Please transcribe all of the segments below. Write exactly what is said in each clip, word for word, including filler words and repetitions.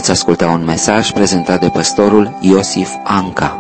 Veți asculta un mesaj prezentat de păstorul Iosif Anca.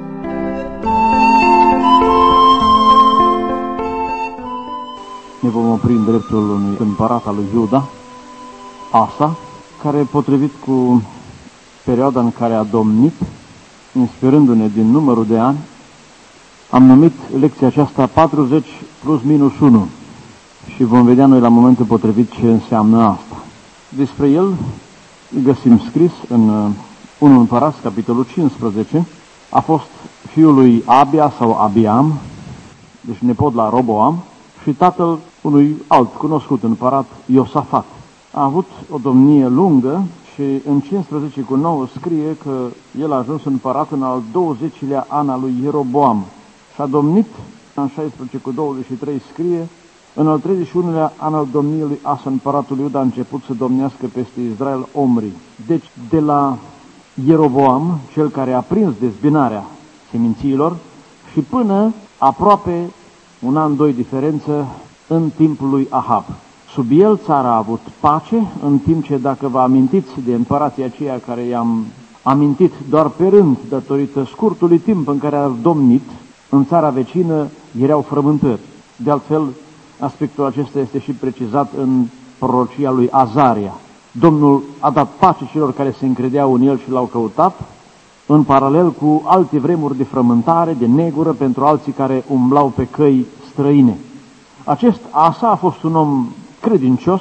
Ne vom opri în dreptul unui împărat al lui Iuda, Asa, care, potrivit cu perioada în care a domnit, inspirându-ne din numărul de ani, am numit lecția aceasta patruzeci plus minus unu și vom vedea noi la momentul potrivit ce înseamnă asta. Despre el găsim scris în unu Împărați, capitolul cincisprezece, a fost fiul lui Abia sau Abiam, deci nepot la Roboam, și tatăl unui alt cunoscut împărat, Iosafat. A avut o domnie lungă și în cincisprezece cu nouă scrie că el a ajuns împărat în al douăzecilea an al lui Ieroboam și a domnit, în șaisprezece cu douăzeci și trei scrie, în al treizeci și unulea an al domniei lui Asa, împăratul Iuda, a început să domnească peste Israel Omri. Deci, de la Ieroboam, cel care a prins dezbinarea semințiilor, și până aproape un an, doi diferență în timpul lui Ahab. Sub el țara a avut pace, în timp ce, dacă vă amintiți de împărații aceia care i-am amintit doar pe rând, datorită scurtului timp în care a domnit, în țara vecină erau frământări. De altfel, aspectul acesta este și precizat în prorocia lui Azaria. Domnul a dat pace celor care se încredeau în el și l-au căutat, în paralel cu alte vremuri de frământare, de negură pentru alții care umblau pe căi străine. Acest Asa a fost un om credincios,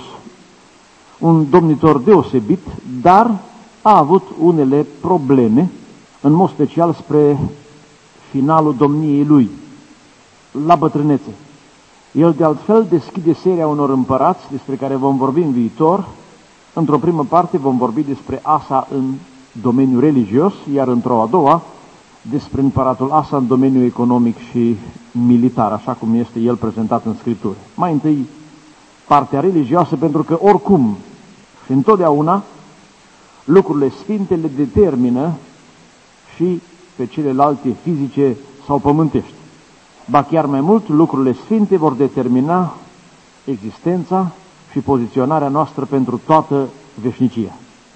un domnitor deosebit, dar a avut unele probleme, în mod special spre finalul domniei lui, la bătrânețe. El, de altfel, deschide seria unor împărați despre care vom vorbi în viitor. Într-o primă parte vom vorbi despre Asa în domeniul religios, iar într-o a doua despre împăratul Asa în domeniul economic și militar, așa cum este el prezentat în Scriptură. Mai întâi partea religioasă, pentru că oricum și întotdeauna lucrurile sfinte le determină și pe celelalte fizice sau pământești. Ba chiar mai mult, lucrurile sfinte vor determina existența și poziționarea noastră pentru toată veșnicia.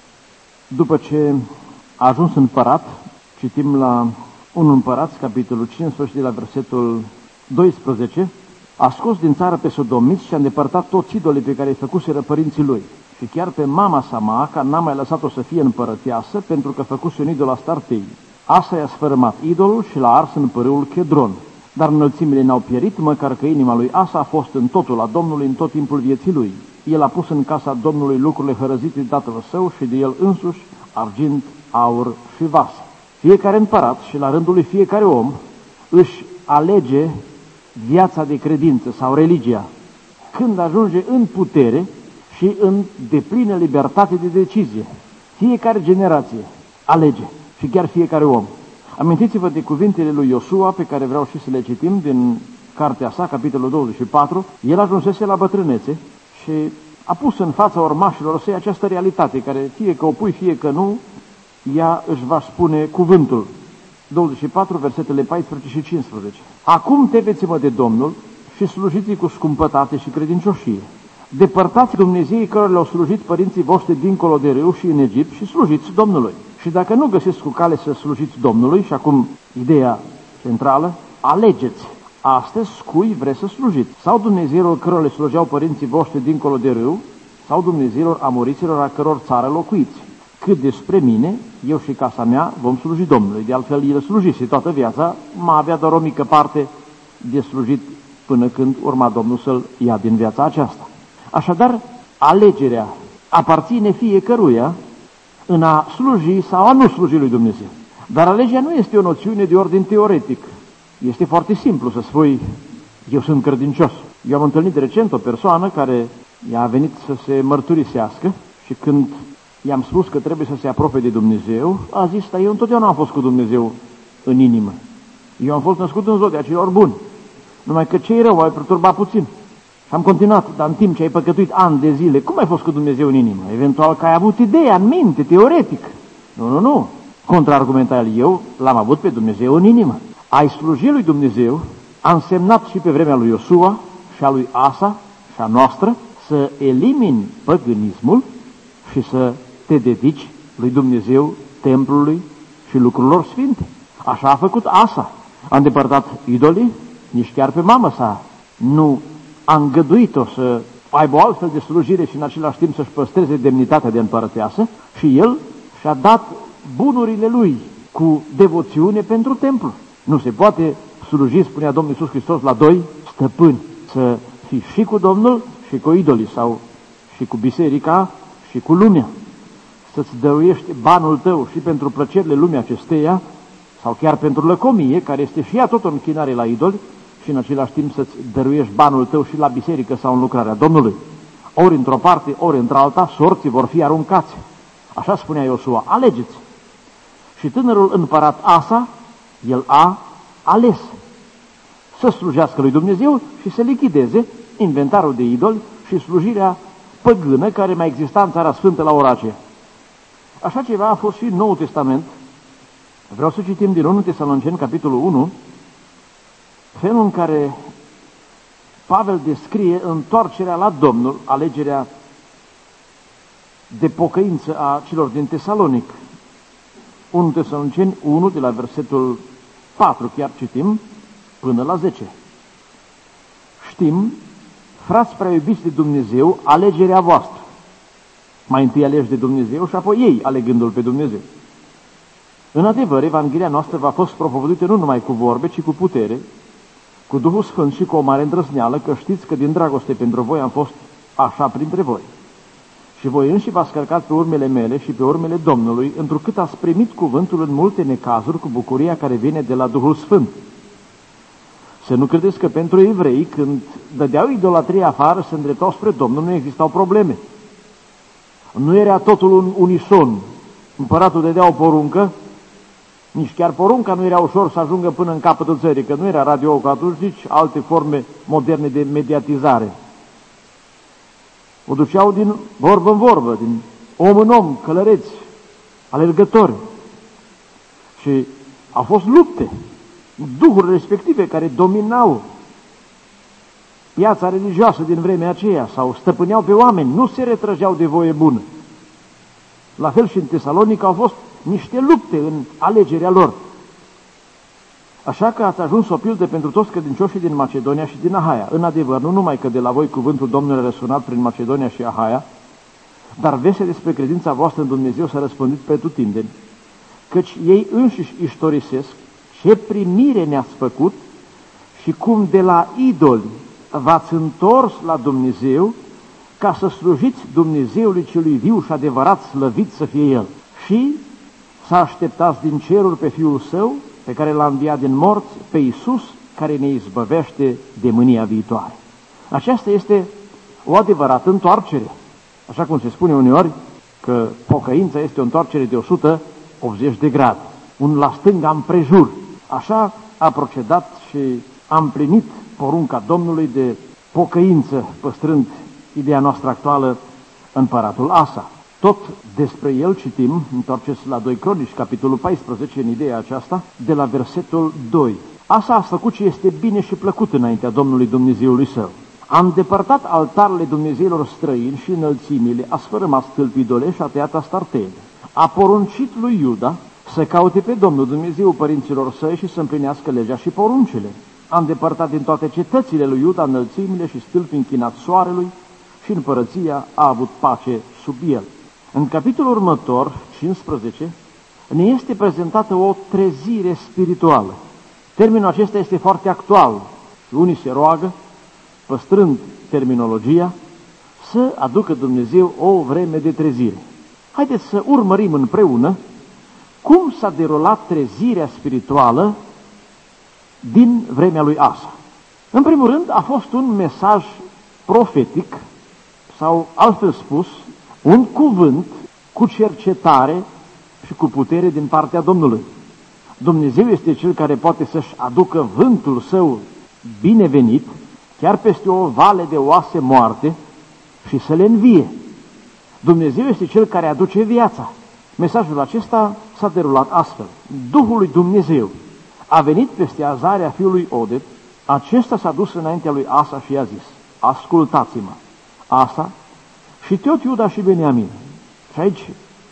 După ce a ajuns împărat, citim la unu Împărați, capitolul cincisprezece, de la versetul doisprezece, a scos din țară pe sodomiți și a îndepărtat toți idolii pe care îi făcuseră părinții lui. Și chiar pe mama sa, Maaca, n-a mai lăsat-o să fie împărăteasă, pentru că făcuse un idol Astartei. Asa i-a sfărâmat idolul și l-a ars în pârâul Chedron. Dar înălțimile n-au pierit, măcar că inima lui Asa a fost în totul a Domnului în tot timpul vieții lui. El a pus în casa Domnului lucrurile hărăzite de tatăl său și de el însuși argint, aur și vase. Fiecare împărat și la rândul lui fiecare om își alege viața de credință sau religia când ajunge în putere și în deplină libertate de decizie. Fiecare generație alege și chiar fiecare om. Amintiți-vă de cuvintele lui Iosua, pe care vreau și să le citim din cartea sa, capitolul douăzeci și patru. El ajunsese la bătrânețe și a pus în fața urmașilor săi această realitate, care fie că o pui, fie că nu, ea își va spune cuvântul. douăzeci și patru, versetele paisprezece și cincisprezece. Acum temeți-mă de Domnul și slujiți cu scumpătate și credincioșie. Depărtați Dumnezeii care le-au slujit părinții voștri dincolo de râu și în Egipt și slujiți Domnului. Și dacă nu găsiți cu cale să slujiți Domnului, și acum ideea centrală, alegeți astăzi cui vreți să slujiți. Sau Dumnezeilor cărora le slujeau părinții voștri dincolo de râu, sau Dumnezeilor amoriților a căror țară locuiți. Cât despre mine, eu și casa mea vom sluji Domnului. De altfel, el slujise toată viața, mai avea doar o mică parte de slujit până când urma Domnul să-l ia din viața aceasta. Așadar, alegerea aparține fiecăruia în a sluji sau a nu sluji lui Dumnezeu. Dar alegerea nu este o noțiune de ordin teoretic. Este foarte simplu să spui, eu sunt credincios. Eu am întâlnit recent o persoană care i-a venit să se mărturisească și când i-am spus că trebuie să se apropie de Dumnezeu, a zis, dar eu întotdeauna am fost cu Dumnezeu în inimă. Eu am fost născut în zodia celor buni. Numai că ce-i rău, ai perturbat puțin. Și am continuat, dar în timp ce ai păcătuit ani de zile, cum ai fost cu Dumnezeu în inimă? Eventual că ai avut ideea în minte, teoretic. Nu, nu, nu. Contraargumenta el, eu l-am avut pe Dumnezeu în inimă. Ai slujit lui Dumnezeu a însemnat și pe vremea lui Iosua și a lui Asa și a noastră să elimini păgânismul și să te dedici lui Dumnezeu, templului și lucrurilor sfinte. Așa a făcut Asa. A îndepărtat idolii, nici chiar pe mama sa nu a îngăduit-o să aibă o altfel de slujire și în același timp să-și păstreze demnitatea de împărăteasă, și el și-a dat bunurile lui cu devoțiune pentru templu. Nu se poate sluji, spunea Domnul Iisus Hristos, la doi stăpâni, să fii și cu Domnul și cu idolii, sau și cu biserica și cu lumea. Să-ți dăruiești banul tău și pentru plăcerile lumii acesteia, sau chiar pentru lăcomie, care este și ea tot o închinare la idoli, și în același timp să-ți dăruiești banul tău și la biserică sau în lucrarea Domnului. Ori într-o parte, ori într-alta, sorții vor fi aruncați. Așa spunea Iosua, alegeți. Și tânărul împărat Asa, el a ales să slujească lui Dumnezeu și să lichideze inventarul de idoli și slujirea păgână care mai exista în Țara Sfântă la ora aceea. Așa ceva a fost și în Noul Testament. Vreau să citim din întâi Tesaloniceni, capitolul unu, felul în care Pavel descrie întoarcerea la Domnul, alegerea de pocăință a celor din Tesalonic. întâi Tesaloniceni unu, de la versetul patru, chiar citim, până la zece. Știm, frați prea iubiți de Dumnezeu, alegerea voastră. Mai întâi alegi de Dumnezeu și apoi ei alegându-L pe Dumnezeu. În adevăr, Evanghelia noastră v-a fost propovăduită nu numai cu vorbe, ci cu putere, cu Duhul Sfânt și cu o mare îndrăzneală, că știți că din dragoste pentru voi am fost așa printre voi. Și voi înși v-ați călcat pe urmele mele și pe urmele Domnului, întrucât ați primit cuvântul în multe necazuri cu bucuria care vine de la Duhul Sfânt. Să nu credeți că pentru evrei, când dădeau idolatria afară, se îndreptau spre Domnul, nu existau probleme. Nu era totul un unison. Împăratul dădea o poruncă, nici chiar porunca nu era ușor să ajungă până în capătul țării, că nu era radio ca atunci, nici alte forme moderne de mediatizare. O duceau din vorbă în vorbă, din om în om, călăreți, alergători. Și au fost lupte, duhuri respective care dominau piața religioasă din vremea aceea sau stăpâneau pe oameni, nu se retrăgeau de voie bună. La fel și în Tesalonica au fost niște lupte în alegerea lor. Așa că ați ajuns o pildă pentru toți credincioșii din Macedonia și din Ahaia. În adevăr, nu numai că de la voi cuvântul Domnului a răsunat prin Macedonia și Ahaia, dar vestea despre credința voastră în Dumnezeu s-a răspândit pretutindeni, căci ei înșiși istorisesc ce primire ne-ați făcut și cum de la idoli v-ați întors la Dumnezeu ca să slujiți Dumnezeului celui viu și adevărat, slăvit să fie El. Și să așteptați din ceruri pe Fiul Său, pe care L-a înviat din morți, pe Iisus, care ne izbăvește de mânia viitoare. Aceasta este o adevărată întoarcere. Așa cum se spune uneori că pocăința este o întoarcere de o sută optzeci de grade, un la stânga împrejur. Așa a procedat și a împlinit porunca Domnului de pocăință, păstrând ideea noastră actuală, împăratul Asa. Tot despre el citim, întoarceți la doi Cronici, capitolul paisprezece, în ideea aceasta, de la versetul doi. Asa a făcut ce este bine și plăcut înaintea Domnului Dumnezeului său. A îndepărtat altarele dumnezeilor străini și înălțimile, a sfărâmat stâlpi idole și a tăiat astartele. A poruncit lui Iuda să caute pe Domnul Dumnezeu părinților săi și să împlinească legea și poruncile. A îndepărtat din toate cetățile lui Iuda înălțimile și stâlpi închinați soarelui și împărăția a avut pace sub el. În capitolul următor, cincisprezece, ne este prezentată o trezire spirituală. Termenul acesta este foarte actual. Unii se roagă, păstrând terminologia, să aducă Dumnezeu o vreme de trezire. Haideți să urmărim împreună cum s-a derulat trezirea spirituală din vremea lui Asa. În primul rând, a fost un mesaj profetic, sau altfel spus, un cuvânt cu cercetare și cu putere din partea Domnului. Dumnezeu este Cel care poate să-și aducă vântul Său binevenit, chiar peste o vale de oase moarte, și să le învie. Dumnezeu este Cel care aduce viața. Mesajul acesta s-a derulat astfel. Duhul lui Dumnezeu a venit peste Azaria fiului Oded, acesta s-a dus înaintea lui Asa și i-a zis: ascultați-mă, Asa și tot Iuda și Beniamin. Și aici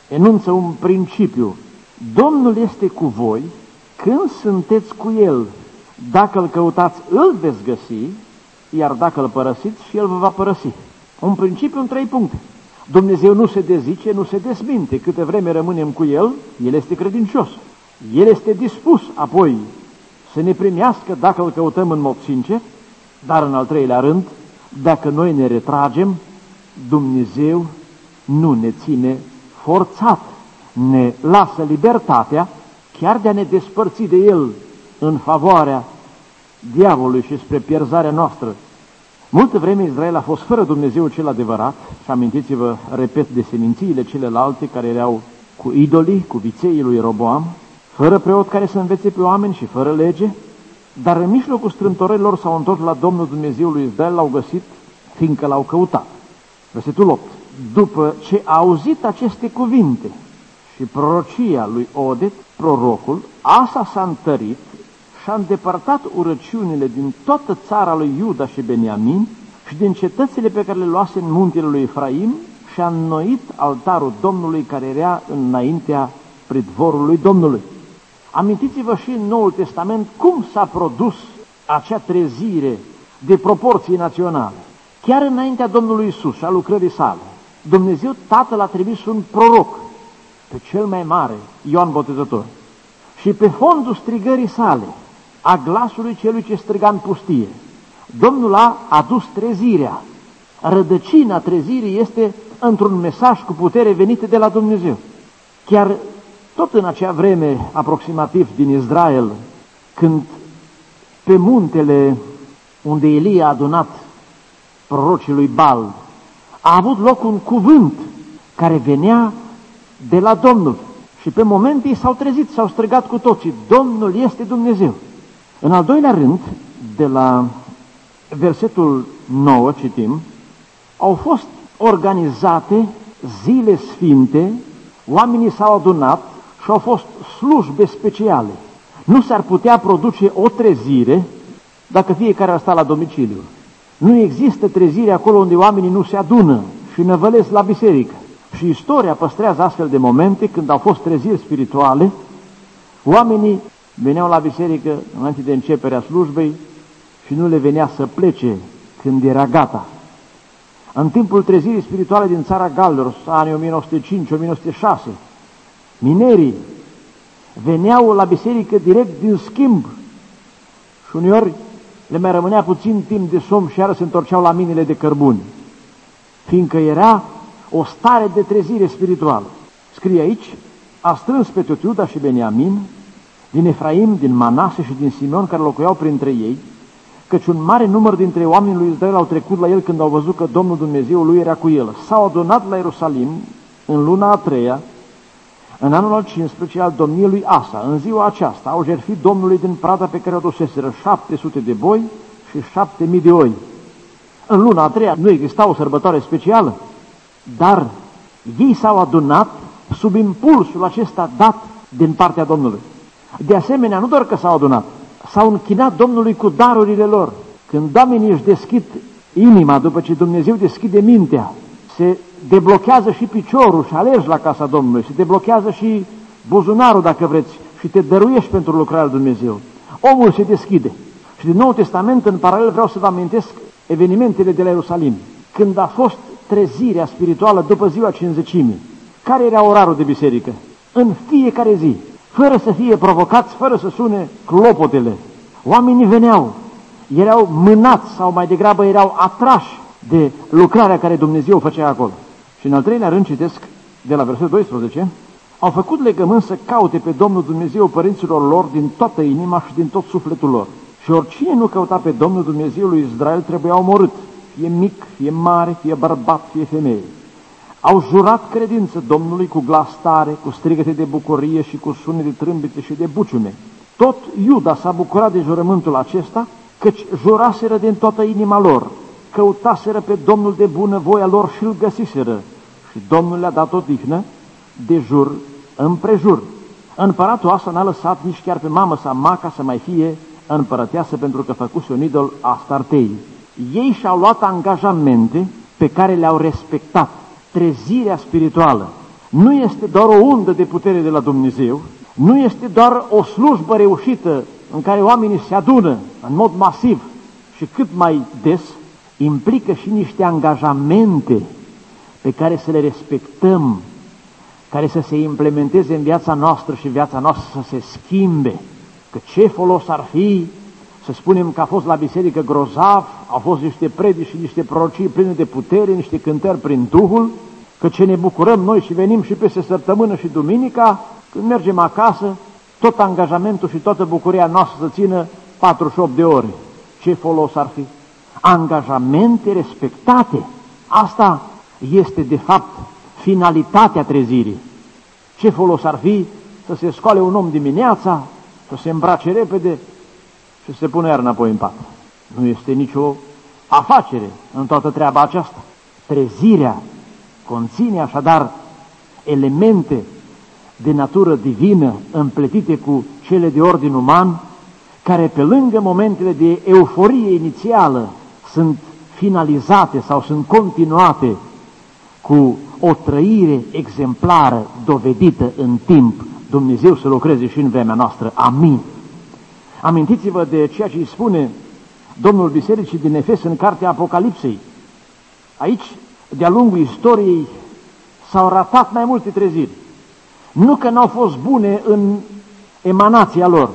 enunță un principiu. Domnul este cu voi când sunteți cu El. Dacă îl căutați, îl veți găsi, iar dacă îl părăsiți, și El vă va părăsi. Un principiu în trei puncte. Dumnezeu nu se dezice, nu se desminte. Câte vreme rămânem cu El, El este credincios. El este dispus apoi să ne primească dacă îl căutăm în mod sincer, dar în al treilea rând, dacă noi ne retragem, Dumnezeu nu ne ține forțat, ne lasă libertatea chiar de a ne despărți de El în favoarea diavolului și spre pierzarea noastră. Multă vreme Israel a fost fără Dumnezeu cel adevărat și amintiți-vă, repet, de semințiile celelalte care erau cu idolii, cu vițeii lui Roboam, fără preot care să învețe pe oameni și fără lege, dar în mijlocul strâmtorărilor s-au întors la Domnul Dumnezeu lui Israel, l-au găsit, fiindcă l-au căutat. Versetul opt. După ce a auzit aceste cuvinte și prorocia lui Odet, prorocul, Asa s-a întărit și a îndepărtat urăciunile din toată țara lui Iuda și Beniamin și din cetățile pe care le luase în muntele lui Efraim și a înnoit altarul Domnului care era înaintea pridvorului Domnului. Amintiți-vă și în Noul Testament cum s-a produs acea trezire de proporții naționale. Chiar înaintea Domnului Isus și a lucrării sale, Dumnezeu Tatăl a trimis un proroc, pe cel mai mare, Ioan Botezător, și pe fondul strigării sale, a glasului celui ce striga în pustie, Domnul a adus trezirea. Rădăcina trezirii este într-un mesaj cu putere venită de la Dumnezeu. Chiar tot în acea vreme, aproximativ din Israel, când pe muntele unde Elie a adunat prorocii lui Baal, a avut loc un cuvânt care venea de la Domnul și pe momente s-au trezit, s-au strigat cu toții, Domnul este Dumnezeu. În al doilea rând, de la versetul nouă, citim, au fost organizate zile sfinte, oamenii s-au adunat și au fost slujbe speciale. Nu s-ar putea produce o trezire dacă fiecare ar sta la domiciliu. Nu există trezire acolo unde oamenii nu se adună și năvălesc la biserică. Și istoria păstrează astfel de momente când au fost treziri spirituale, oamenii veneau la biserică înainte de începerea slujbei și nu le venea să plece când era gata. În timpul trezirii spirituale din țara Galilor, anii o mie nouă sute cinci - o mie nouă sute șase, minerii veneau la biserică direct din schimb și uneori le mai rămânea puțin timp de somn și iară se întorceau la minele de cărbuni, fiindcă era o stare de trezire spirituală. Scrie aici, a strâns pe tot Iuda și Beniamin, din Efraim, din Manase și din Simeon, care locuiau printre ei, căci un mare număr dintre oamenii lui Israel au trecut la el când au văzut că Domnul Dumnezeu lui era cu el. S-au adunat la Ierusalim în luna a treia, în anul al cincisprezece al domniei lui Asa. În ziua aceasta au jertfit Domnului din prada pe care o duseseră șapte sute de boi și șapte mii de oi. În luna a treia nu exista o sărbătoare specială, dar ei s-au adunat sub impulsul acesta dat din partea Domnului. De asemenea, nu doar că s-au adunat, s-au închinat Domnului cu darurile lor. Când oamenii își deschid inima, după ce Dumnezeu deschide mintea, se deblochează și piciorul și alergi la casa Domnului, se deblochează și buzunarul, dacă vreți, și te dăruiești pentru lucrarea lui Dumnezeu. Omul se deschide. Și din Noul Testament, în paralel, vreau să vă amintesc evenimentele de la Ierusalim, când a fost trezirea spirituală după ziua cincizecimii. Care era orarul de biserică? În fiecare zi, fără să fie provocați, fără să sune clopotele. Oamenii veneau, erau mânați sau mai degrabă erau atrași de lucrarea care Dumnezeu făcea acolo. Și în al treilea rând citesc de la versetul doisprezece, au făcut legământ să caute pe Domnul Dumnezeu părinților lor din toată inima și din tot sufletul lor. Și oricine nu căuta pe Domnul Dumnezeu lui Israel trebuia omorât, fie mic, fie mare, fie bărbat, fie femeie. Au jurat credință Domnului cu glas tare, cu strigăte de bucurie și cu sunet de trâmbițe și de buciume. Tot Iuda s-a bucurat de jurământul acesta, căci juraseră din toată inima lor, căutaseră pe Domnul de bunăvoia lor și îl găsiseră. Și Domnul le-a dat odihnă de jur împrejur. Împăratul Asa n-a lăsat nici chiar pe mamă sa Maca să mai fie împărăteasă pentru că făcuse un idol Astartei. Ei și-au luat angajamente pe care le-au respectat. Trezirea spirituală nu este doar o undă de putere de la Dumnezeu, nu este doar o slujbă reușită în care oamenii se adună în mod masiv și cât mai des, implică și niște angajamente pe care să le respectăm, care să se implementeze în viața noastră și viața noastră să se schimbe. Că ce folos ar fi să spunem că a fost la biserică grozav, au fost niște predici și niște prorocii pline de putere, niște cântări prin Duhul, că ce ne bucurăm noi și venim și peste săptămână și duminica, când mergem acasă, tot angajamentul și toată bucuria noastră să țină patruzeci și opt de ore. Ce folos ar fi? Angajamente respectate. Asta este de fapt finalitatea trezirii. Ce folos ar fi să se scoale un om dimineața, să se îmbrace repede și să se pune iar înapoi în pat? Nu este nicio afacere în toată treaba aceasta. Trezirea conține așadar elemente de natură divină împletite cu cele de ordin uman, care pe lângă momentele de euforie inițială sunt finalizate sau sunt continuate cu o trăire exemplară dovedită în timp. Dumnezeu să lucreze și în vremea noastră. Amin. Amintiți-vă de ceea ce îi spune Domnul Bisericii din Efes în cartea Apocalipsei. Aici, de-a lungul istoriei, s-au ratat mai multe treziri. Nu că n-au fost bune în emanația lor,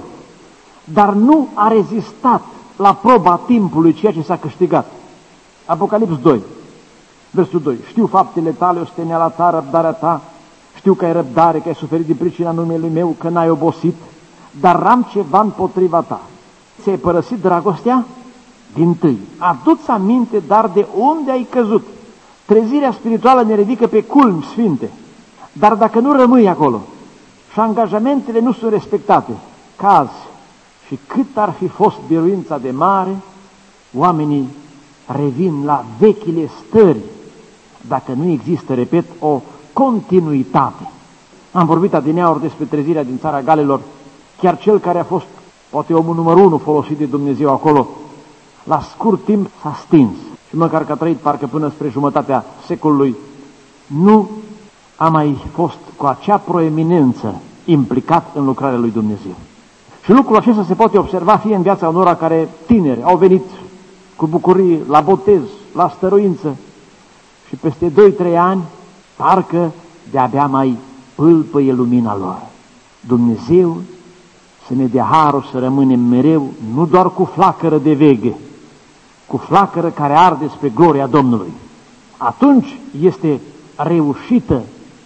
dar nu a rezistat la proba timpului ceea ce s-a câștigat. Apocalips doi, versul doi. Știu faptele tale, osteneala ta, răbdarea ta, știu că ai răbdare, că ai suferit din pricina numelui meu, că n-ai obosit, dar am ceva împotriva ta. Ți-ai părăsit dragostea? Dintâi, adu-ți aminte, dar de unde ai căzut. Trezirea spirituală ne ridică pe culmi sfinte, dar dacă nu rămâi acolo și angajamentele nu sunt respectate, cazi, și cât ar fi fost biruința de mare, oamenii revin la vechile stări, dacă nu există, repet, o continuitate. Am vorbit adineauri despre trezirea din țara Galilor, chiar cel care a fost poate omul numărul unu folosit de Dumnezeu acolo, la scurt timp s-a stins și măcar că a trăit parcă până spre jumătatea secolului, nu a mai fost cu acea proeminență implicat în lucrarea lui Dumnezeu. Și lucrul acesta se poate observa fie în viața unora care tineri au venit cu bucurie la botez, la stăruință și peste doi trei ani parcă de-abia mai pâlpăie lumina lor. Dumnezeu să ne dea harul să rămânem mereu nu doar cu flacără de veghe, cu flacără care arde spre gloria Domnului. Atunci este reușită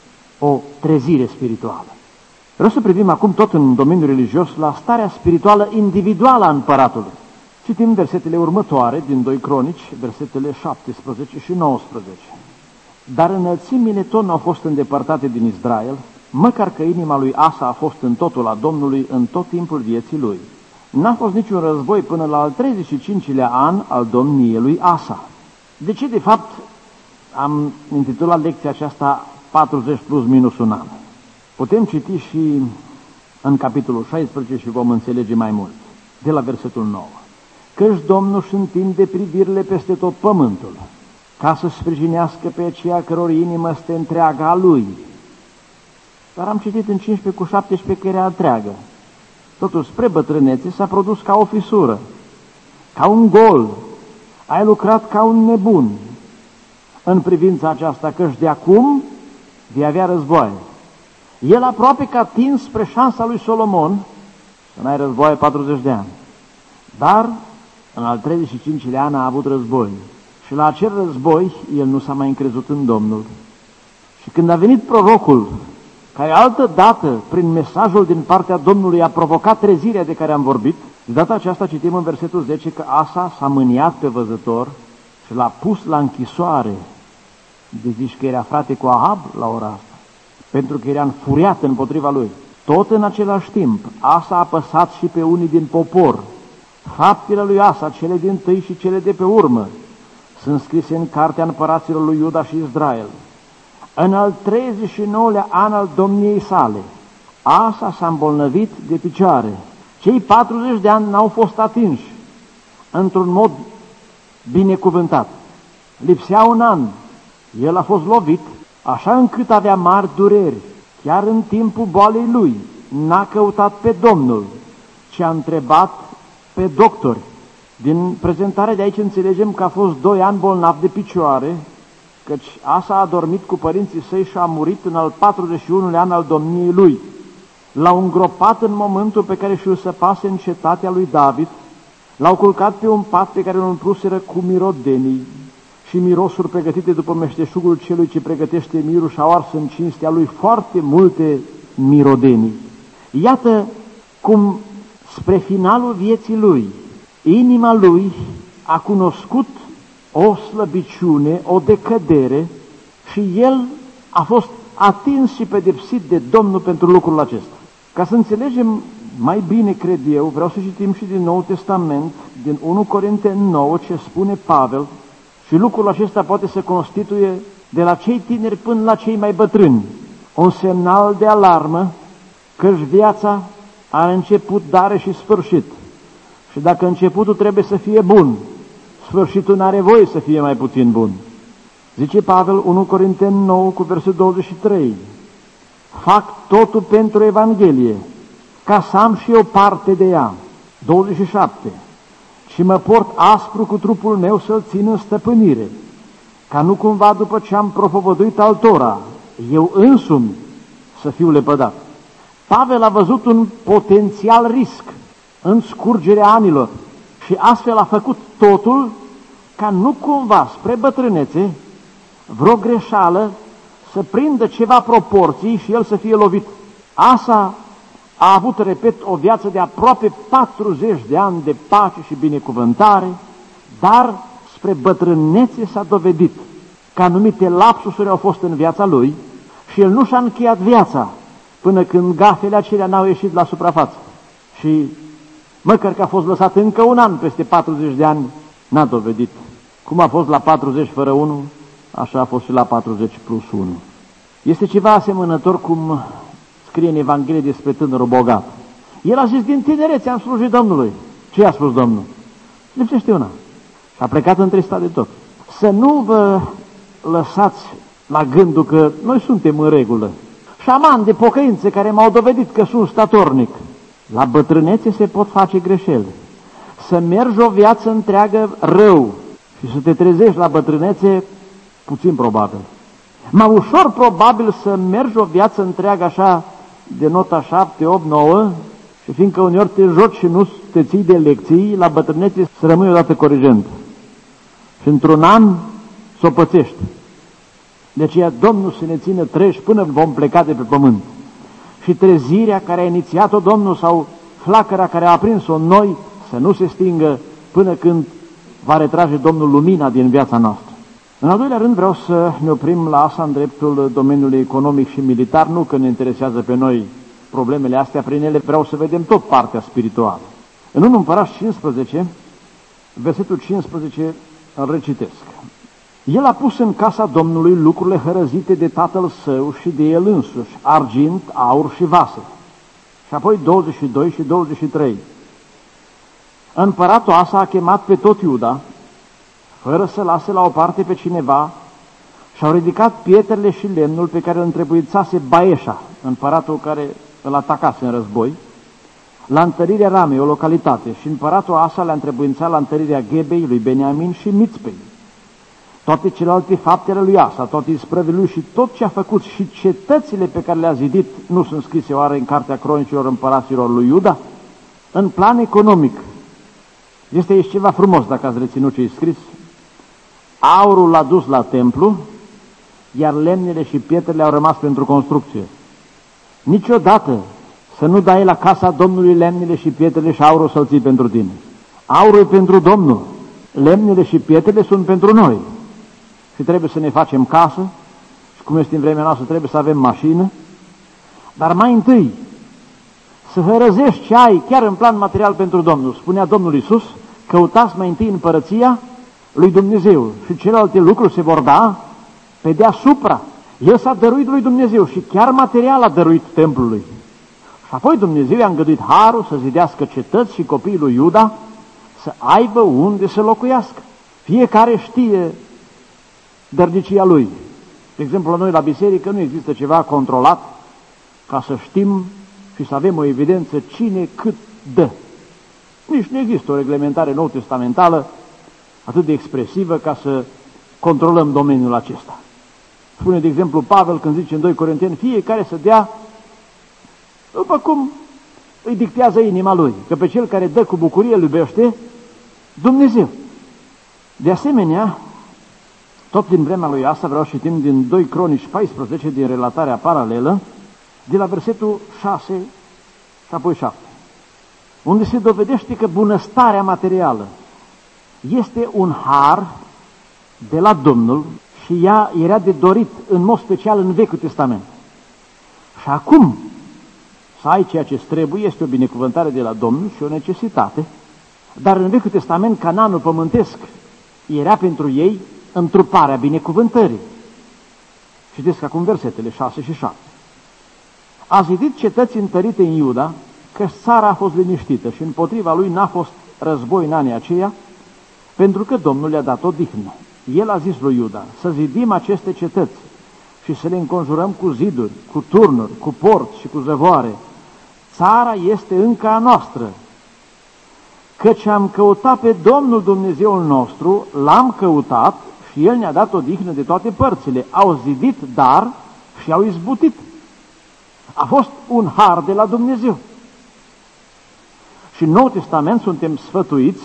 o trezire spirituală. Vreau să privim acum tot în domeniul religios la starea spirituală individuală a împăratului. Citim versetele următoare din doi Cronici, versetele șaptesprezece și nouăsprezece. Dar înălțimile tot n-au fost îndepărtate din Israel, măcar că inima lui Asa a fost în totul a Domnului în tot timpul vieții lui. N-a fost niciun război până la al treizeci și cincilea an al domniei lui Asa. De ce, de fapt, am intitulat lecția aceasta patruzeci plus minus un an? Putem citi și în capitolul șaisprezece și vom înțelege mai mult, de la versetul nouă. Căci Domnul își întinde privirile peste tot pământul, ca să sprijinească pe aceia căror inimă este întreaga a Lui. Dar am citit în cincisprezece cu șaptesprezece că era întreagă. Totuși, spre bătrânețe s-a produs ca o fisură, ca un gol. Ai lucrat ca un nebun în privința aceasta, căci de acum vei avea războaie. El aproape că a atins spre șansa lui Solomon să n-ai războaie patruzeci de ani. Dar în al treizeci și cincilea an a avut război. Și la acel război el nu s-a mai încrezut în Domnul. Și când a venit prorocul, care altă dată, prin mesajul din partea Domnului, a provocat trezirea de care am vorbit, de data aceasta citim în versetul zece că Asa s-a mâniat pe văzător și l-a pus la închisoare. De zici că era frate cu Ahab la ora asta, pentru că era înfuriat împotriva lui. Tot în același timp, Asa a apăsat și pe unii din popor. Faptele lui Asa, cele din tâi și cele de pe urmă, sunt scrise în cartea împăraților lui Iuda și Israel. În al treizeci și nouălea an al domniei sale, Asa s-a îmbolnăvit de picioare. Cei patruzeci de ani n-au fost atinși într-un mod binecuvântat. Lipsea un an. El a fost lovit așa încât avea mari dureri, chiar în timpul boalei lui, n-a căutat pe Domnul, ci a întrebat pe doctori. Din prezentarea de aici înțelegem că a fost doi ani bolnav de picioare, căci Asa a dormit cu părinții săi și a murit în al patruzeci și unulea an al domniei lui. L-au îngropat în momentul pe care și-l săpase în cetatea lui David, l-au culcat pe un pat pe care îl umpluseră cu mirodenii și mirosuri pregătite după meșteșugul celui ce pregătește mirul și au ars în cinstea lui foarte multe mirodenii. Iată cum spre finalul vieții lui, inima lui a cunoscut o slăbiciune, o decădere și el a fost atins și pedepsit de Domnul pentru lucrul acesta. Ca să înțelegem mai bine, cred eu, vreau să citim și din Noul Testament, din întâi Corinteni nouă, ce spune Pavel, și lucrul acesta poate să constituie de la cei tineri până la cei mai bătrâni un semnal de alarmă că-și viața are început, dar și sfârșit. Și dacă începutul trebuie să fie bun, sfârșitul n-are voie să fie mai puțin bun. Zice Pavel, întâi Corinteni nouă cu versetul douăzeci și trei, fac totul pentru Evanghelie, ca să am și eu parte de ea. douăzeci și șapte, și mă port aspru cu trupul meu să-l țin în stăpânire, ca nu cumva după ce am propovăduit altora, eu însumi să fiu lepădat. Pavel a văzut un potențial risc în scurgerea anilor și astfel a făcut totul ca nu cumva spre bătrânețe vreo greșeală să prindă ceva proporții și el să fie lovit. Asa a avut, repet, o viață de aproape patruzeci de ani de pace și binecuvântare, dar spre bătrânețe s-a dovedit că anumite lapsusuri au fost în viața lui și el nu și-a încheiat viața până când gafele acelea n-au ieșit la suprafață. Și măcar că a fost lăsat încă un an peste patruzeci de ani, n-a dovedit. Cum a fost la patruzeci fără unu, așa a fost și la patruzeci plus unu. Este ceva asemănător cum scrie în Evanghelie despre tânărul bogat. El a zis, din tinerețe am slujit Domnului. Ce a spus Domnul? Lipsește una. Și a plecat întristat de tot. Să nu vă lăsați la gândul că noi suntem în regulă. Șaman de pocăințe care m-au dovedit că sunt statornic. La bătrânețe se pot face greșeli. Să mergi o viață întreagă rău și să te trezești la bătrânețe, puțin probabil. Mai ușor probabil să mergi o viață întreagă așa, de nota șapte, opt, nouă, și fiindcă uneori te joci și nu te ții de lecții, la bătrânețe să rămâi odată corigent. Și într-un an s-o pățești. De aceea Domnul să ne țină treji până vom pleca de pe pământ. Și trezirea care a inițiat-o Domnul sau flacăra care a aprins-o în noi să nu se stingă până când va retrage Domnul lumina din viața noastră. În al doilea rând vreau să ne oprim la Asa în dreptul domeniului economic și militar, nu că ne interesează pe noi problemele astea, prin ele vreau să vedem tot partea spirituală. În întâi Împărați cincisprezece, versetul cincisprezece, îl recitesc. El a pus în casa Domnului lucrurile hărăzite de tatăl său și de el însuși, argint, aur și vase. Și apoi douăzeci și doi și douăzeci și trei. Împăratul Asa a chemat pe tot Iuda, fără să lase la o parte pe cineva, și-au ridicat pietrele și lemnul pe care îl întrebuințase Baeșa, împăratul care îl atacase în război, la întărirea Ramei, o localitate, și împăratul Asa le-a întrebuințat la întărirea Ghebei, lui Beniamin și Mițpei. Toate celelalte fapte ale lui Asa, toate isprăvile lui și tot ce a făcut și cetățile pe care le-a zidit, nu sunt scrise oare în Cartea Cronicilor Împăraților lui Iuda? În plan economic, este aici ceva frumos dacă ați reținut ce e scris. Aurul l-a dus la templu, iar lemnele și pietrele au rămas pentru construcție. Niciodată să nu dai la casa Domnului lemnele și pietrele și aurul să-l ții pentru tine. Aurul e pentru Domnul, lemnele și pietrele sunt pentru noi. Și trebuie să ne facem casă, și cum este în vremea noastră, trebuie să avem mașină, dar mai întâi să hărăzești ce ai chiar în plan material pentru Domnul. Spunea Domnul Iisus, căutați mai întâi împărăția lui Dumnezeu și celelalte lucruri se vor da pe deasupra. El s-a dăruit lui Dumnezeu și chiar material a dăruit templului. Și apoi Dumnezeu i-a îngăduit harul să zidească cetăți și copiii lui Iuda să aibă unde să locuiască. Fiecare știe dărnicia lui. De exemplu, la noi la biserică nu există ceva controlat ca să știm și să avem o evidență cine cât dă. Nici nu există o reglementare nou-testamentală atât de expresivă ca să controlăm domeniul acesta. Spune, de exemplu, Pavel când zice în doi Corinteni, fiecare să dea după cum îi dictează inima lui, că pe cel care dă cu bucurie îl iubește Dumnezeu. De asemenea, tot din vremea lui Asa, vreau să citim din doi Cronici paisprezece, din relatarea paralelă, de la versetul șase și apoi șapte, unde se dovedește că bunăstarea materială este un har de la Domnul și ea era de dorit în mod special în Vechiul Testament. Și acum, să ai ceea ce trebuie este o binecuvântare de la Domnul și o necesitate, dar în Vechiul Testament Canaanul pământesc era pentru ei întruparea binecuvântării. Citesc acum versetele șase și șapte. A zidit cetăți întărite în Iuda, că țara a fost liniștită și împotriva lui n-a fost război în anii aceia, pentru că Domnul le-a dat odihnă. El a zis lui Iuda să zidim aceste cetăți și să le înconjurăm cu ziduri, cu turnuri, cu porți și cu zăvoare. Țara este încă a noastră, căci am căutat pe Domnul Dumnezeul nostru, l-am căutat și El ne-a dat odihnă de toate părțile. Au zidit, dar și au izbutit. A fost un har de la Dumnezeu. Și în Noul Testament suntem sfătuiți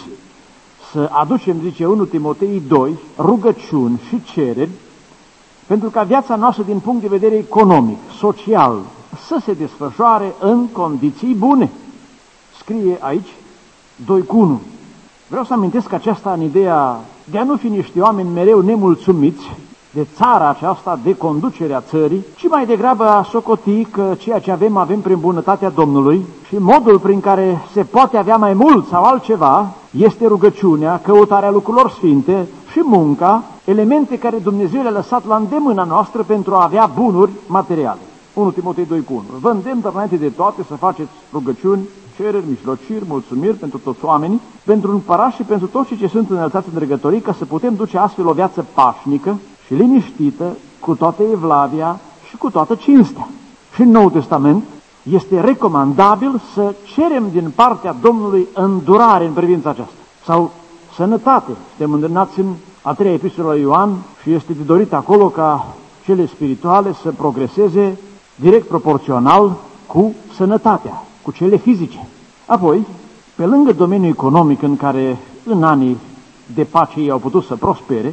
să aducem, zice unu Timotei doi, rugăciuni și cereri, pentru ca viața noastră din punct de vedere economic, social, să se desfășoare în condiții bune. Scrie aici doi cu unu. Vreau să amintesc aceasta în ideea de a nu fi niște oameni mereu nemulțumiți de țara aceasta, de conducerea țării, ci mai degrabă a socoti că ceea ce avem, avem prin bunătatea Domnului și modul prin care se poate avea mai mult sau altceva este rugăciunea, căutarea lucrurilor sfinte și munca, elemente care Dumnezeu le-a lăsat la îndemâna noastră pentru a avea bunuri materiale. unu Timotei doi cu unu. Vă îndemn, dar înainte de toate, să faceți rugăciuni, cereri, mijlociri, mulțumiri pentru toți oamenii, pentru împărați și pentru toți cei ce sunt înălțați în dregătorii, ca să putem duce astfel o viață pașnică și liniștită, cu toată evlavia și cu toată cinstea. Și în Noul Testament este recomandabil să cerem din partea Domnului îndurare în privința aceasta. Sau sănătate. Suntem îndemnați în a treia epistolă lui Ioan și este de dorit acolo ca cele spirituale să progreseze direct proporțional cu sănătatea, cu cele fizice. Apoi, pe lângă domeniul economic în care în anii de pace ei au putut să prospere,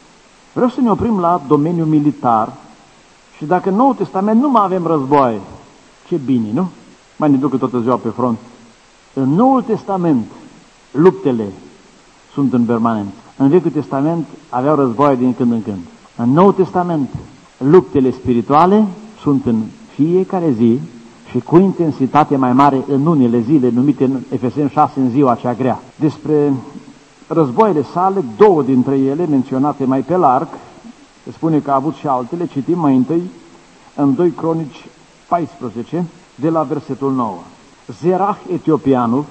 vreau să ne oprim la domeniul militar și dacă în Noul Testament nu mai avem războaie, ce bine, nu? Mai ne ducă toată ziua pe front. În Noul Testament luptele sunt în permanent. În Vechiul Testament aveau războaie din când în când. În Noul Testament luptele spirituale sunt în fiecare zi și cu intensitate mai mare în unele zile, numite în Efeseni șase în ziua cea grea. Despre războaiele sale, două dintre ele, menționate mai pe larg, se spune că a avut și altele, citim mai întâi în doi Cronici paisprezece, de la versetul nouă. Zerah, etiopianul,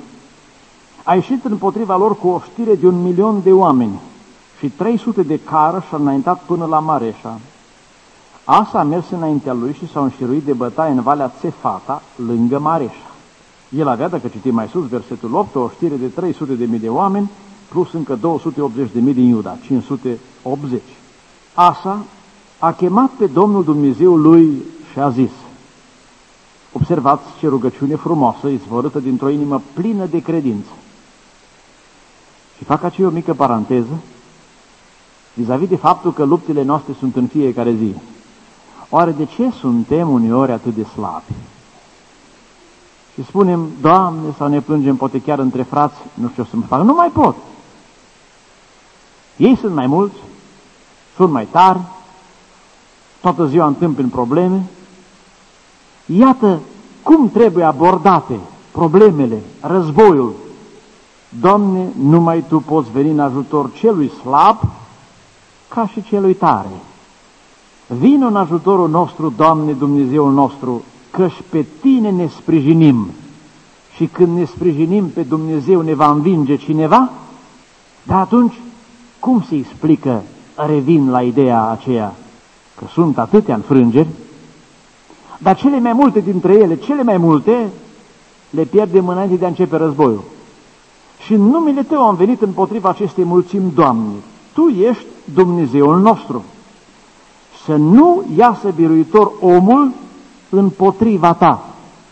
a ieșit împotriva lor cu o știre de un milion de oameni și trei sute de cară și-a înaintat până la Mareșa. Asa a mers înaintea lui și s-au înșiruit de bătaie în Valea Țefata, lângă Mareșa. El avea, dacă citim mai sus, versetul opt, o știre de trei sute de mii de oameni, plus încă două sute optzeci de mii din Iuda, cinci sute optzeci. Asa a chemat pe Domnul Dumnezeul lui și a zis, observați ce rugăciune frumoasă, izvorâtă dintr-o inimă plină de credință. Și fac aici o mică paranteză, vis-a-vis de faptul că luptele noastre sunt în fiecare zi. Oare de ce suntem uneori atât de slabi? Și spunem, Doamne, sau ne plângem poate chiar între frați, nu știu ce să mă fac, nu mai pot. Ei sunt mai mulți, sunt mai tari, toată ziua întâmpin probleme. Iată cum trebuie abordate problemele, războiul. Doamne, numai Tu poți veni în ajutor celui slab ca și celui tare. Vino în ajutorul nostru, Doamne, Dumnezeul nostru, căci pe Tine ne sprijinim. Și când ne sprijinim pe Dumnezeu, ne va învinge cineva? Dar atunci, cum se explică, revin la ideea aceea, că sunt atâtea înfrângeri, dar cele mai multe dintre ele, cele mai multe, le pierdem înainte de a începe războiul. Și în numele Tău am venit împotriva acestei mulțimi, Doamne. Tu ești Dumnezeul nostru. Să nu iasă biruitor omul împotriva Ta.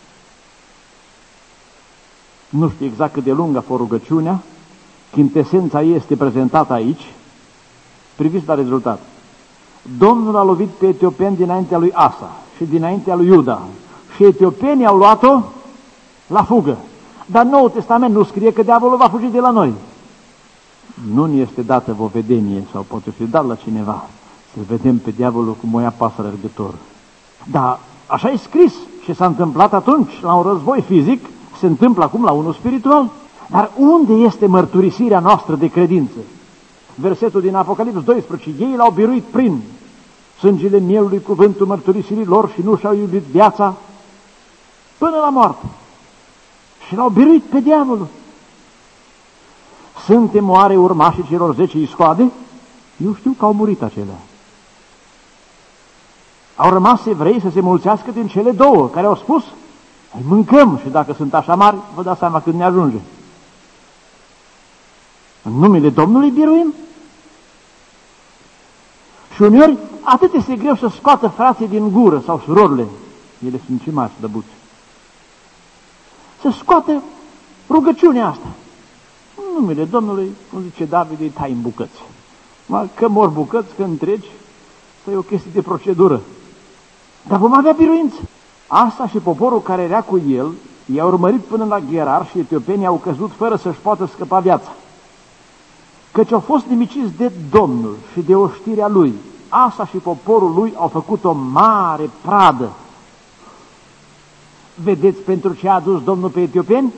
Nu știu exact cât de lungă a fost rugăciunea, chintesența ei este prezentată aici. Priviți la rezultat. Domnul a lovit pe etiopeni dinaintea lui Asa și dinaintea lui Iuda și etiopenii au luat-o la fugă. Dar Noul Testament nu scrie că diavolul va fugi de la noi. Nu ne este dată vovedenie sau poate fi dat la cineva să vedem pe diavolul cum o ia pasăre răgător. Dar așa e scris și s-a întâmplat atunci la un război fizic, se întâmplă acum la unul spiritual. Dar unde este mărturisirea noastră de credință? Versetul din Apocalips doisprezece, ei l-au biruit prin sângele mielului, cuvântul mărturisirii lor și nu și-au iubit viața până la moarte. Și l-au biruit pe diavolul. Suntem oare urmașii celor zece iscoade? Eu știu că au murit acelea. Au rămas evrei să se mulțească din cele două, care au spus, îi mâncăm și dacă sunt așa mari, vă dați seama când ne ajunge. În numele Domnului biruim. Și uneori atât este greu să scoată frații din gură sau surorile, ele sunt și mari slăbuți, să scoată rugăciunea asta. În numele Domnului, cum zice David, îi tai în bucăți. Că mor bucăți, că întregi, asta e o chestie de procedură. Dar vom avea biruință. Asta și poporul care era cu el, i-a urmărit până la Gerar și etiopenii au căzut fără să-și poată scăpa viața. Căci au fost nimiciți de Domnul și de oștirea lui. Asa și poporul lui au făcut o mare pradă. Vedeți pentru ce a adus Domnul pe etiopeni?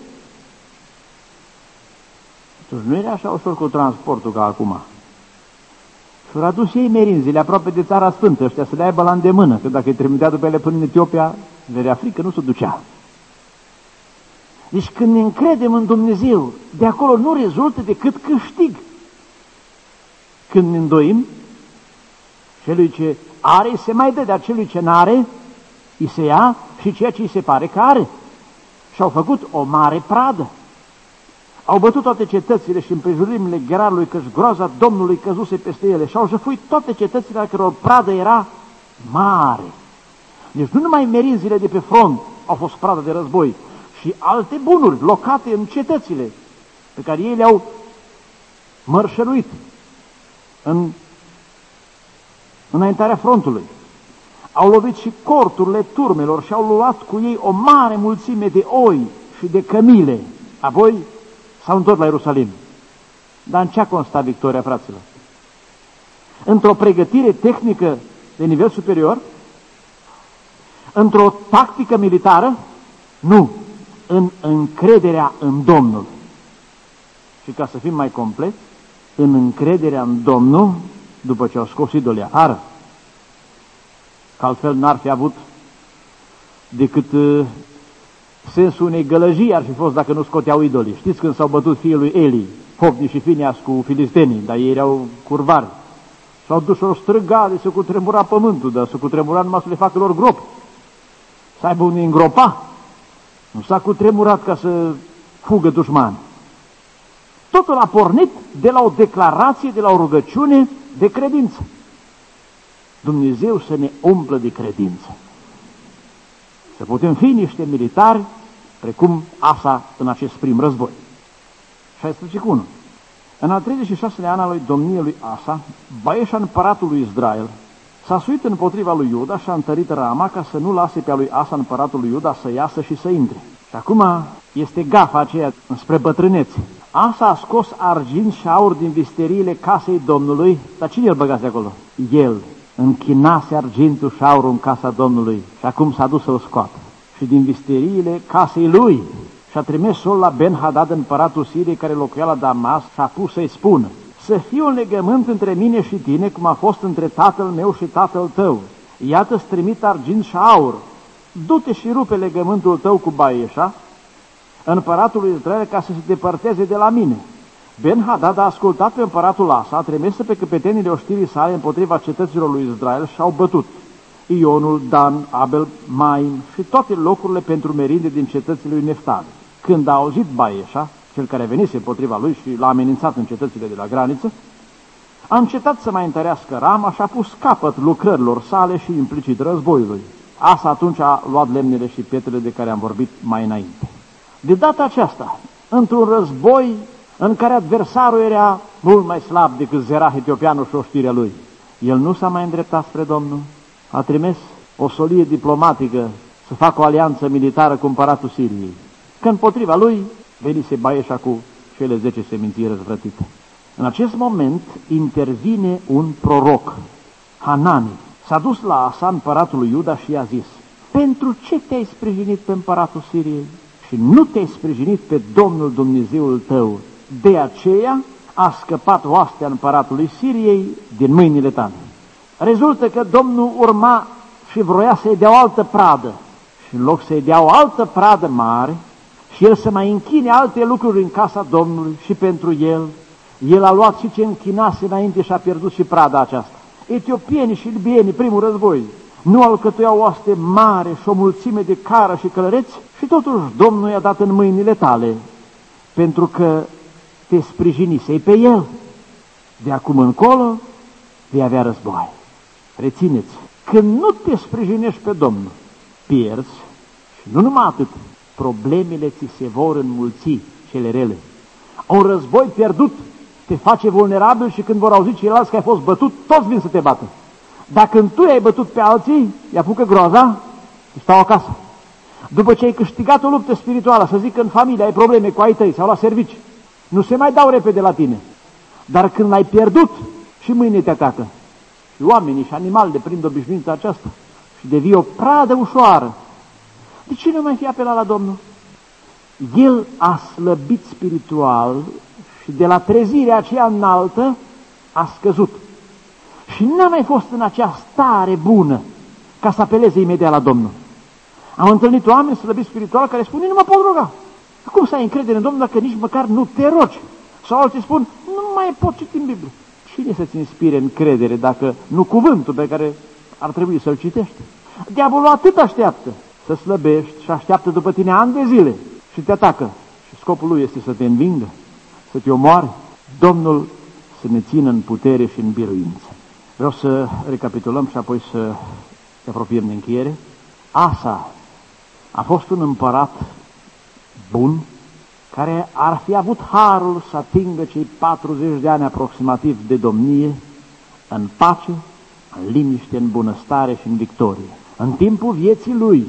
Atunci nu era așa ușor cu transportul ca acum. Și-au adus ei merinzile aproape de Țara Sfântă, ăștia să le aibă la îndemână, că dacă îi trimitea după ele până în Etiopia, verea frică, nu se ducea. Deci când ne încredem în Dumnezeu, de acolo nu rezultă decât câștig. Când ne îndoim, celui ce are se mai dă, dar celui ce n-are, îi se ia și ceea ce îi se pare că are. Și au făcut o mare pradă. Au bătut toate cetățile și împrejurimile Gerarului, căci groaza Domnului căzuse peste ele și au jăfuit toate cetățile a căror pradă era mare. Deci nu numai merinzile de pe front au fost pradă de război, și alte bunuri locate în cetățile pe care ei le-au mărșăluit în înaintarea frontului. Au lovit și corturile turmelor și au luat cu ei o mare mulțime de oi și de cămile. Apoi s-au întors la Ierusalim. Dar în ce a constat victoria, fraților? Într-o pregătire tehnică de nivel superior? Într-o tactică militară? Nu. În încrederea în Domnul. Și ca să fim mai complet, în încrederea în Domnul, după ce au scos idolii afară. Că altfel n-ar fi avut decât uh, sensul unei gălăjii ar fi fost dacă nu scoteau idolii. Știți când s-au bătut fiii lui Eli, Hofni și Fineas cu filistenii, dar ei erau curvari. S-au dus o străgare, să cutremura pământul, dar să cutremura numai să le facă lor gropi. Să aibă unii îngropa. Nu s-a cutremurat ca să fugă dușmani. Totul a pornit de la o declarație, de la o rugăciune de credință. Dumnezeu să ne umplă de credință. Să putem fi niște militari precum Asa în acest prim război. șaisprezece cu unu. În al treizeci și șaselea an al lui domniei lui Asa, Baeșa împăratul lui Israel s-a suit împotriva lui Iuda și a întărit Rama ca să nu lase pe a lui Asa împăratul lui Iuda să iasă și să intre. Și acum este gafa aceea spre bătrânețe. Asa a scos argint și aur din visteriile casei Domnului, dar cine îl băgase acolo? El închinase argintul și aurul în casa Domnului și acum s-a dus să-l scoată. Și din visteriile casei lui și-a trimis-o la Ben-Hadad, împăratul Siriei, care locuia la Damas, și a pus să-i spună: să fie un legământ între mine și tine, cum a fost între tatăl meu și tatăl tău. Iată-ți trimit argint și aur. Du-te și rupe legământul tău cu Baeșa, împăratul lui Israel, ca să se depărteze de la mine. Ben-Hadad a ascultat pe împăratul Asa, a trimis pe căpetenile oștirii sale împotriva cetăților lui Israel și au bătut Ionul, Dan, Abel, Maim și toate locurile pentru merinde din cetățile lui Neftali. Când a auzit Baeșa, cel care venise împotriva lui și l-a amenințat în cetățile de la graniță, a încetat să mai întărească Rama și a pus capăt lucrărilor sale și implicit războiului. Asa atunci a luat lemnele și pietrele de care am vorbit mai înainte. De data aceasta, într-un război în care adversarul era mult mai slab decât Zerah etiopianul și oștirea lui, el nu s-a mai îndreptat spre Domnul, a trimis o solie diplomatică să facă o alianță militară cu împăratul Siriei, că împotriva lui venise Baeșa cu cele zece seminții răzvrătite. În acest moment intervine un proroc, Hanani. S-a dus la Asa, împăratul lui Iuda, și i-a zis: pentru ce te-ai sprijinit pe împăratul Siriei și nu te-ai sprijinit pe Domnul Dumnezeul tău? De aceea a scăpat oastea împăratului Siriei din mâinile tale. Rezultă că Domnul urma și vroia să-i dea o altă pradă și în loc să-i dea o altă pradă mare și el să mai închine alte lucruri în casa Domnului și pentru el, el a luat și ce închinase înainte și a pierdut și prada aceasta. Etiopienii și libienii, primul război, nu alcătuiau o oaste mare și o mulțime de cară și călăreți și totuși Domnul i-a dat în mâinile tale, pentru că te sprijinisei pe el. De acum încolo vei avea război. Rețineți, când nu te sprijinești pe Domnul, pierzi și nu numai atât, problemele ți se vor înmulți, cele rele. Un război pierdut te face vulnerabil și când vor auzi ceilalți că ai fost bătut, toți vin să te bată. Dacă când tu i-ai bătut pe alții, îi apucă groaza și stau acasă. După ce ai câștigat o luptă spirituală, să zic că în familie ai probleme cu ai tăi sau la servici, nu se mai dau repede la tine. Dar când l-ai pierdut, și mâine te atacă. Și oamenii și animalele prind obișnuința aceasta și devii o pradă ușoară. De ce nu mai fi apelat la Domnul? El a slăbit spiritual și de la trezirea aceea înaltă a scăzut. Și n-a mai fost în acea stare bună ca să apeleze imediat la Domnul. Am întâlnit oameni slăbiți spiritual care spun: nu mă pot ruga. Cum să ai încredere în Domnul dacă nici măcar nu te rogi? Sau alții spun: nu mai pot citi în Biblie. Cine să-ți inspire încredere dacă nu cuvântul pe care ar trebui să-l citești? Diavolul atât așteaptă să slăbești și așteaptă după tine ani de zile și te atacă. Și scopul lui este să te învingă, să te omoare. Domnul să ne țină în putere și în biruință. Vreau să recapitulăm și apoi să te apropiem de încheiere. Asa a fost un împărat bun, care ar fi avut harul să atingă cei patruzeci de ani aproximativ de domnie în pace, în liniște, în bunăstare și în victorie. În timpul vieții lui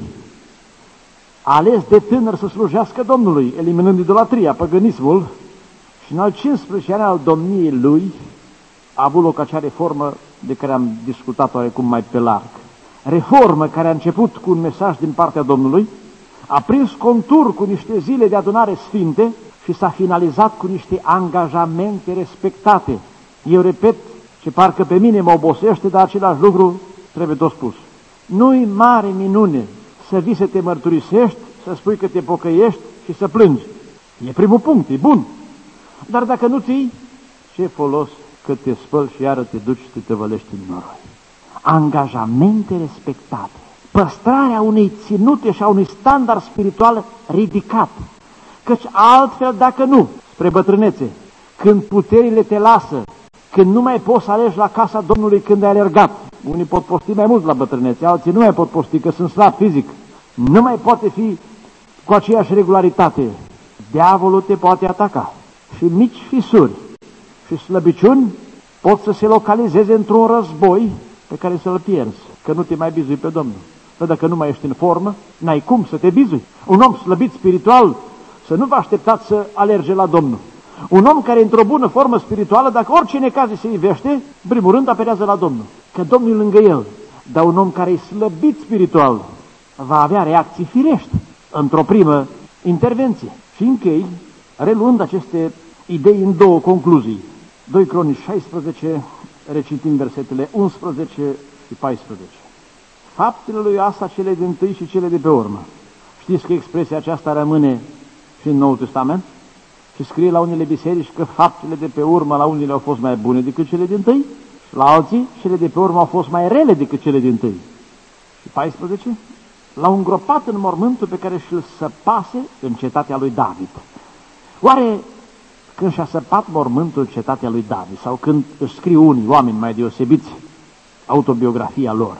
a ales de tânăr să slujească Domnului, eliminând idolatria, păgânismul, și în al cincisprezecea an al domniei lui a avut loc acea reformă de care am discutat oarecum mai pe larg. Reformă care a început cu un mesaj din partea Domnului, a prins contur cu niște zile de adunare sfinte și s-a finalizat cu niște angajamente respectate. Eu repet, ce parcă pe mine mă obosește, dar același lucru trebuie tot spus. Nu-i mare minune să vii să te mărturisești, să spui că te pocăiești și să plângi. E primul punct, e bun. Dar dacă nu ții, ce folos că te spăli și iară te duci și te tăvălești în noroi. Angajamente respectate. Păstrarea unei ținute și a unui standard spiritual ridicat. Căci altfel, dacă nu, spre bătrânețe, când puterile te lasă, când nu mai poți să alegi la casa Domnului când ai alergat, unii pot posti mai mult la bătrânețe, alții nu mai pot posti că sunt slab fizic, nu mai poate fi cu aceeași regularitate. Diavolul te poate ataca și mici fisuri și slăbiciuni pot să se localizeze într-un război pe care să-l pierzi, că nu te mai bizui pe Domnul. Dar dacă nu mai ești în formă, n-ai cum să te bizui. Un om slăbit spiritual să nu vă așteptați să alerge la Domnul. Un om care e într-o bună formă spirituală, dacă orice necaz se ivește, în primul rând apelează la Domnul, că Domnul e lângă el. Dar un om care e slăbit spiritual va avea reacții firești într-o primă intervenție. Și închei, reluând aceste idei în două concluzii. doi Cronici șaisprezece, recitim versetele unsprezece și paisprezece. Faptele lui Asa, cele din tâi și cele de pe urmă. Știți că expresia aceasta rămâne și în Noul Testament? Și scrie la unele biserici că faptele de pe urmă la unele au fost mai bune decât cele dintâi și la alții cele de pe urmă au fost mai rele decât cele dintâi. Și paisprezece. L-au îngropat în mormântul pe care și-l săpase în cetatea lui David. Oare când și-a săpat mormântul cetatea lui David sau când își scriu unii oameni mai deosebiți autobiografia lor,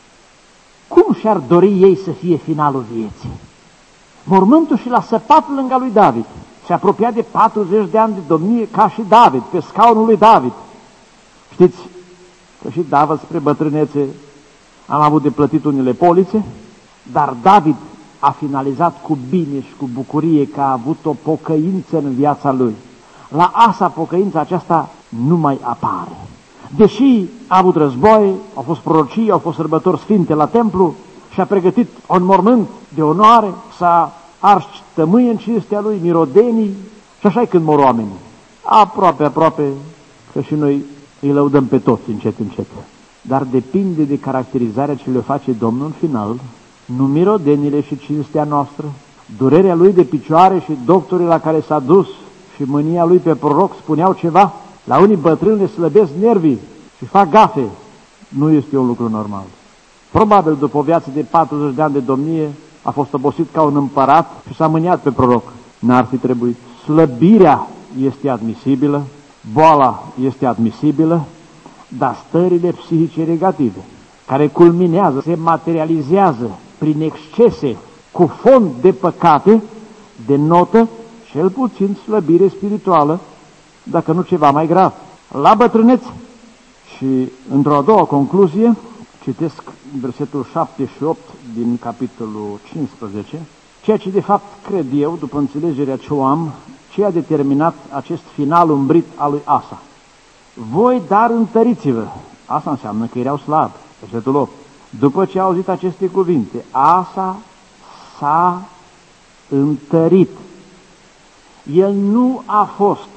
cum și-ar dori ei să fie finalul vieții? Mormântul și l-a săpat lângă lui David. Se apropia de patruzeci de ani de domnie ca și David, pe scaunul lui David. Știți că și David spre bătrânețe am avut de plătit unele polițe, dar David a finalizat cu bine și cu bucurie că a avut o pocăință în viața lui. La Asa pocăința aceasta nu mai apare. Deși a avut război, au fost prorocii, au fost sărbători sfinte la templu și a pregătit un mormânt de onoare, s-a ars tămâie în cinstea lui, mirodenii, și așa e când mor oamenii. Aproape, aproape, că și noi îi lăudăm pe toți încet, încet. Dar depinde de caracterizarea ce le face Domnul în final, nu mirodenile și cinstea noastră, durerea lui de picioare și doctorii la care s-a dus și mânia lui pe proroc spuneau ceva. La unii bătrâni le slăbesc nervii și fac gafe. Nu este un lucru normal. Probabil după o viață de patruzeci de ani de domnie a fost obosit ca un împărat și s-a mâniat pe proroc. N-ar fi trebuit. Slăbirea este admisibilă, boala este admisibilă, dar stările psihice negative, care culminează, se materializează prin excese cu fond de păcate, denotă cel puțin slăbire spirituală, dacă nu ceva mai grav. La bătrânețe. Și într-o a doua concluzie, citesc versetul șapte și opt din capitolul cincisprezece, ceea ce de fapt cred eu, după înțelegerea ce o am, ce a determinat acest final umbrit al lui Asa. Voi dar întăriți-vă. Asta înseamnă că erau slabi. Versetul opt. După ce a auzit aceste cuvinte, Asa s-a întărit. El nu a fost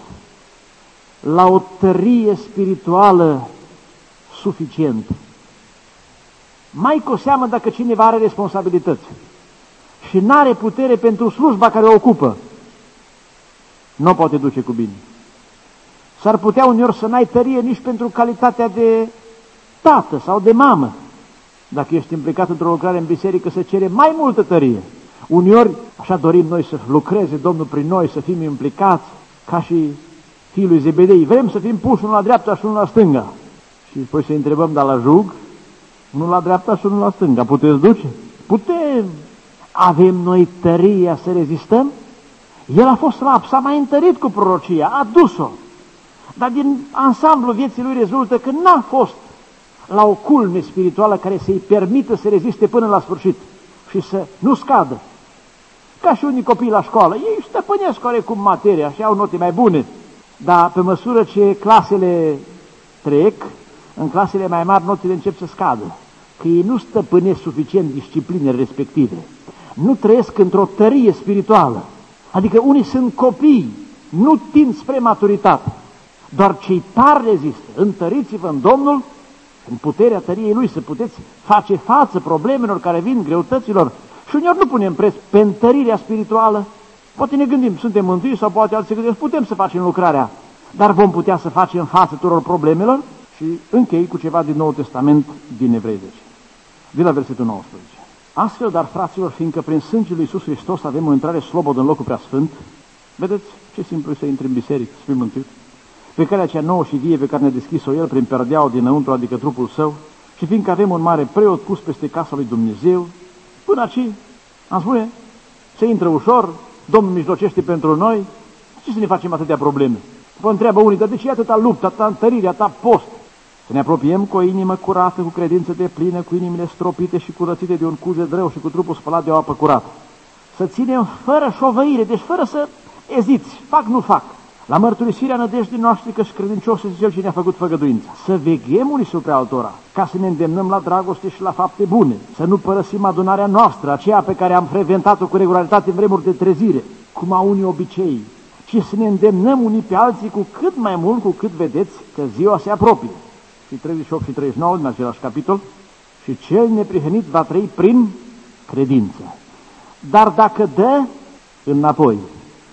la o tărie spirituală suficientă. Mai cu seamă dacă cineva are responsabilități și n-are putere pentru slujba care o ocupă, nu poate duce cu bine. S-ar putea uneori să n-ai tărie nici pentru calitatea de tată sau de mamă. Dacă ești implicat într-o lucrare în biserică, se cere mai multă tărie. Uneori, așa dorim noi să lucreze Domnul prin noi, să fim implicați, ca și fiul lui Zebedei. Vrem să fim puși unul la dreapta și unul la stânga. Și apoi să întrebăm, dar la jug, unul la dreapta și unul la stânga. Puteți duce? Putem! Avem noi tăria să rezistăm? El a fost slab, s-a mai întărit cu prorocia, a dus-o. Dar din ansamblu vieții lui rezultă că n-a fost la o culme spirituală care să-i permită să reziste până la sfârșit și să nu scadă. Ca și unii copii la școală, ei stăpânesc oarecum materia și au note mai bune, dar pe măsură ce clasele trec, în clasele mai mari notele încep să scadă, că ei nu stăpânesc suficient disciplinele respective, nu trăiesc într-o tărie spirituală, adică unii sunt copii, nu tind spre maturitate, doar cei tari rezistă. Întăriți-vă în Domnul, în puterea tăriei Lui, să puteți face față problemelor care vin, greutăților. Și uneori nu punem preț pe întărirea spirituală. Poate ne gândim, suntem mântuiți sau poate alții gândesc, putem să facem lucrarea, dar vom putea să facem față tuturor problemelor. Și închei cu ceva din Noul Testament, din Evrei zece, de la versetul nouăsprezece. Astfel, dar, fraților, fiindcă prin sângele lui Iisus Hristos avem o intrare slobodă în locul preasfânt, vedeți ce simplu e să intri în biserică, să fii mântuit, pe care acea nouă și vie pe care ne-a deschis-o El prin perdeaua dinăuntru, adică trupul Său, și fiindcă avem un mare preot pus peste casa lui Dumnezeu, până aici, am spune, se intră ușor, Domnul mijlocește pentru noi, ce să ne facem atâtea probleme? Vă întreabă unii, dar de ce e atâta luptă, atâta întărire, atâta post? Să ne apropiem cu o inimă curată, cu credință de plină, cu inimile stropite și curățite de un cuget rău și cu trupul spălat de o apă curată. Să ținem fără șovăire, deci fără să eziți, fac, nu fac, la mărturisirea nădejdii noastre că și credincios este Cel ce ne-a făcut făgăduința. Să veghem unii supra altora, ca să ne îndemnăm la dragoste și la fapte bune, să nu părăsim adunarea noastră, aceea pe care am frecventat-o cu regularitate în vremuri de trezire, cum au unii obicei, ci să ne îndemnăm unii pe alții cu cât mai mult, cu cât vedeți că ziua se apropie. Și treizeci și opt și treizeci și nouă din același capitol, și cel neprihănit va trăi prin credință. Dar dacă dă înapoi,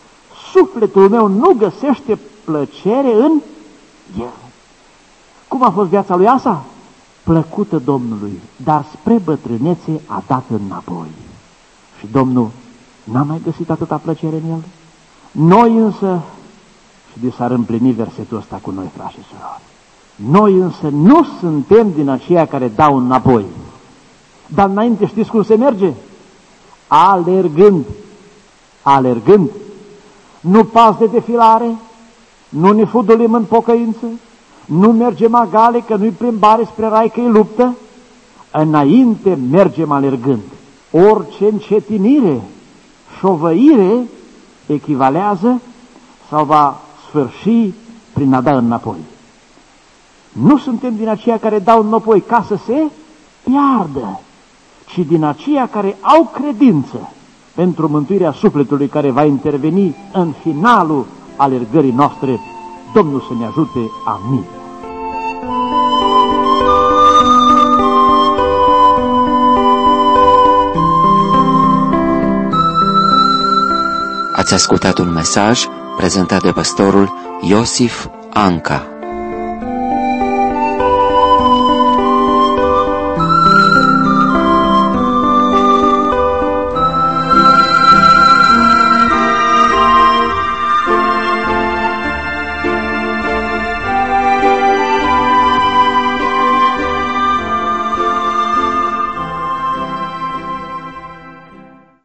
sufletul meu nu găsește plăcere în el. Cum a fost viața lui Asa? Plăcută Domnului, dar spre bătrânețe a dat înapoi. Și Domnul n-a mai găsit atâta plăcere în el. Noi însă, și de s-ar împlini versetul ăsta cu noi, frați și surori, noi însă nu suntem din aceia care dau înapoi. Dar înainte știți cum se merge? Alergând. Alergând. Nu pas de defilare, nu ne fudulim în pocăință, nu mergem agale, că nu-i plimbare spre rai, că-i luptă. Înainte mergem alergând. Orice încetinire, șovăire echivalează sau va sfârși prin a da înapoi. Nu suntem din aceia care dau înapoi ca să se piardă, ci din aceia care au credință pentru mântuirea sufletului care va interveni în finalul alergării noastre. Domnul să ne ajute. Amin. Ați ascultat un mesaj prezentat de pastorul Iosif Anca.